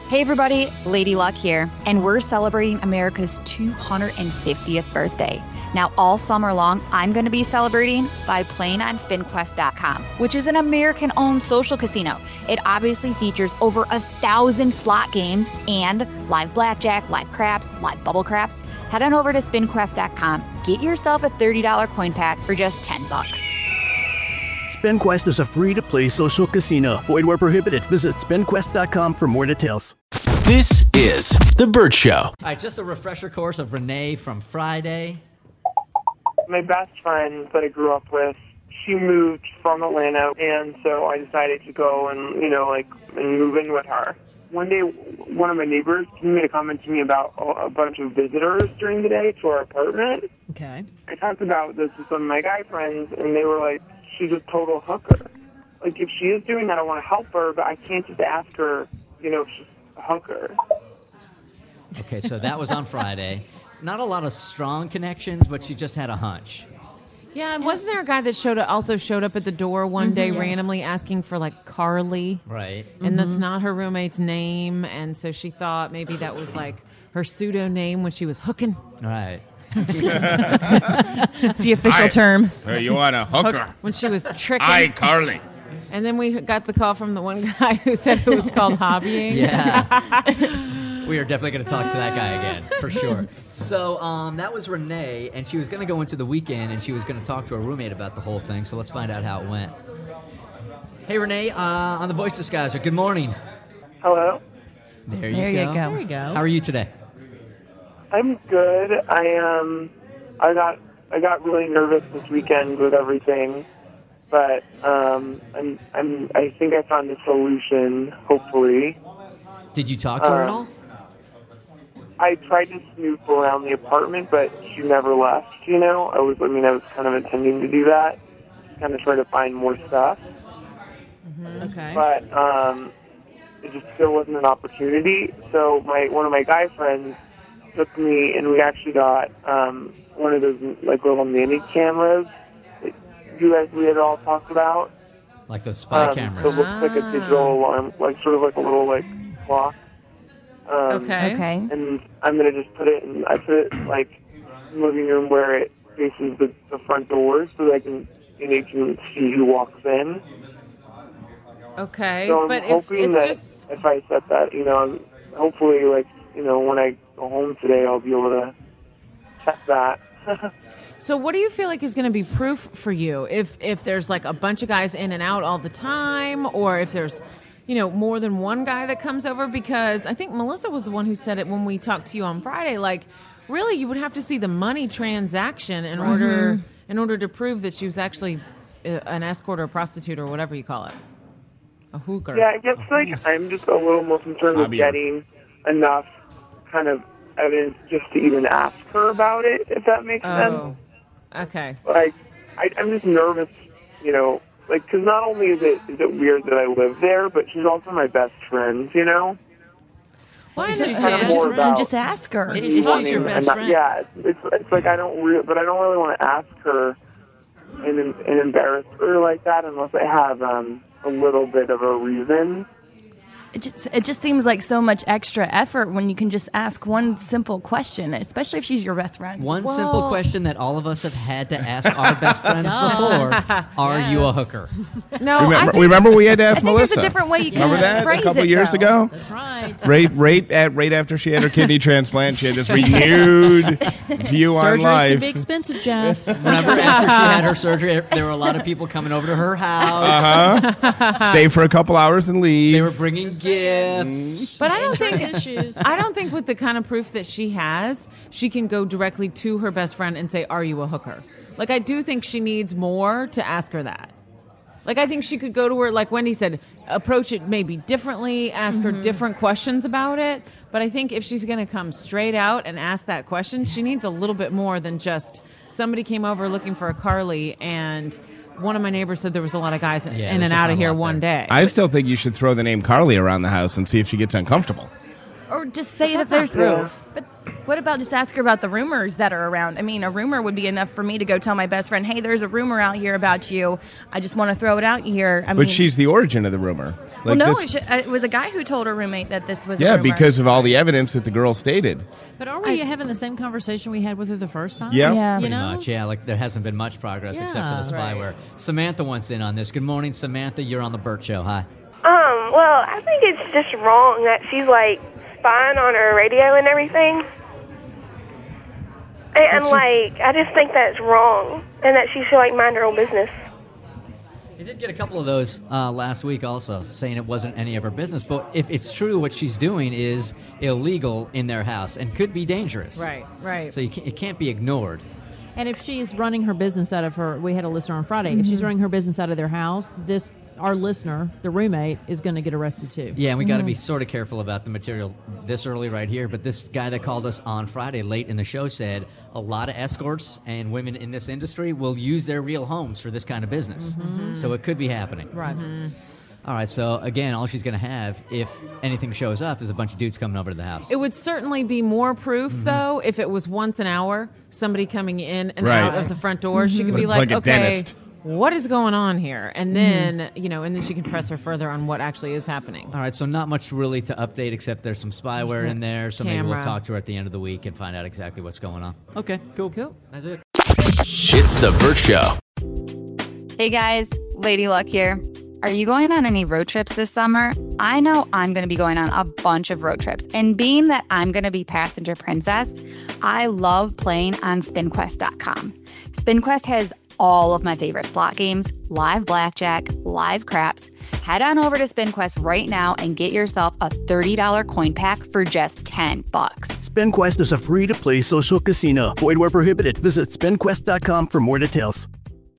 Hey everybody, Lady Luck here, and we're celebrating America's 250th birthday. Now all summer long, I'm going to be celebrating by playing on SpinQuest.com, which is an American-owned social casino. It obviously features over 1,000 slot games and live blackjack, live craps, live bubble craps. Head on over to SpinQuest.com, get yourself a $30 coin pack for just $10. SpinQuest is a free-to-play social casino. Void where prohibited. Visit SpinQuest.com for more details. This is The Bert Show. All right, just a refresher course of Renee from Friday. My best friend that I grew up with, she moved from Atlanta, and so I decided to go and, and move in with her. One day, one of my neighbors made a comment to me about a bunch of visitors during the day to our apartment. Okay. I talked about this with some of my guy friends, and they were like, she's a total hooker. Like, if she is doing that, I want to help her, but I can't just ask her, if she's a hooker. Okay, so that was on Friday. Not a lot of strong connections, but she just had a hunch. Yeah, and wasn't there a guy that also showed up at the door one day randomly asking for, Carly? Right. And that's not her roommate's name, and so she thought maybe that was, her pseudo-name when she was hooking. Right. It's the official term. You want a hooker? When she was tricking. Hi, Carly. And then we got the call from the one guy who said it was called hobbying. Yeah. We are definitely going to talk to that guy again, for sure. So that was Renee, and she was going to go into the weekend, and she was going to talk to her roommate about the whole thing, so let's find out how it went. Hey, Renee, on the Voice Disguiser, good morning. Hello? There you go. There you go. How are you today? I'm good. I got really nervous this weekend with everything, but I think I found a solution. Hopefully. Did you talk to her at all? I tried to snoop around the apartment, but she never left. I was kind of intending to do that, kind of try to find more stuff. Mm-hmm. Okay. But it just still wasn't an opportunity. So one of my guy friends took me, and we actually got one of those little nanny cameras that we had all talked about. Like the spy cameras. So it looks like a digital alarm, sort of like a little clock. Okay. And I'm gonna just put it in. I put it in the living room where it faces the front door, so that you can see who walks in. Okay, So I'm but hoping if I set that, hopefully, when I go home today, I'll be able to check that. So what do you feel like is going to be proof for you? If there's a bunch of guys in and out all the time, or if there's, more than one guy that comes over? Because I think Melissa was the one who said it when we talked to you on Friday. Really, you would have to see the money transaction in order to prove that she was actually an escort or a prostitute or whatever you call it. A hooker. Yeah, I guess I'm just a little more concerned with getting enough kind of evidence just to even ask her about it, if that makes sense. Okay. I'm just nervous, because not only is it weird that I live there, but she's also my best friend, Well, I understand. Just ask her. She's your best friend. Yeah, it's like I don't really want to ask her and embarrass her like that unless I have a little bit of a reason. It just seems like so much extra effort when you can just ask one simple question, especially if she's your best friend. One simple question that all of us have had to ask our best friends before: Are you a hooker? No, remember we had to ask Melissa. There's a different way you can remember that phrase a couple it, years though. ago. That's right. Right after she had her kidney transplant, she had this renewed view on Surgeries life. can be expensive, Jeff. Remember after she had her surgery, there were a lot of people coming over to her house. Stay for a couple hours and leave. They were bringing gifts. But I don't think with the kind of proof that she has, she can go directly to her best friend and say, "Are you a hooker?" I do think she needs more to ask her that. I think she could go to her, like Wendy said, approach it maybe differently, ask her different questions about it. But I think if she's going to come straight out and ask that question, she needs a little bit more than just somebody came over looking for a Carly and one of my neighbors said there was a lot of guys in and out of here one day. I still think you should throw the name Carly around the house and see if she gets uncomfortable. Or just say that there's proof. But What about just ask her about the rumors that are around? I mean, a rumor would be enough for me to go tell my best friend, hey, there's a rumor out here about you. I just want to throw it out here. But she's the origin of the rumor. Well, no, it was a guy who told her roommate that this was a Yeah, rumor. because of all the evidence that the girl stated. But are we having the same conversation we had with her the first time? Yeah. You Pretty know? much, yeah. Like there hasn't been much progress except for the spyware. Samantha wants in on this. Good morning, Samantha. You're on the Burt Show. Hi. Well, I think it's just wrong that she's like spying on her radio and everything. And I just think that's wrong, and that she should like mind her own business. He did get a couple of those last week also, saying it wasn't any of her business. But if it's true, what she's doing is illegal in their house and could be dangerous. Right. So it can't be ignored. And if she's running her business out of her, we had a listener on Friday. If she's running her business out of their house, our listener, the roommate, is going to get arrested too. Yeah, and we got to be sort of careful about the material this early right here. But this guy that called us on Friday late in the show said a lot of escorts and women in this industry will use their real homes for this kind of business. So it could be happening. Right. All right, so again, all she's going to have, if anything shows up, is a bunch of dudes coming over to the house. It would certainly be more proof, though, if it was once an hour, somebody coming in and out of the front door. She could be like, a okay, dentist. what is going on here? And then, and then she can press her further on what actually is happening. All right, so not much really to update except there's some spyware in there, so maybe we'll camera. talk to her at the end of the week and find out exactly what's going on. Okay, cool. That's it. It's The Burt Show. Hey guys, Lady Luck here. Are you going on any road trips this summer? I know I'm going to be going on a bunch of road trips. And being that I'm going to be passenger princess, I love playing on SpinQuest.com. SpinQuest has all of my favorite slot games, live blackjack, live craps. Head on over to SpinQuest right now and get yourself a $30 coin pack for just $10. SpinQuest is a free-to-play social casino. Void where prohibited. Visit SpinQuest.com for more details.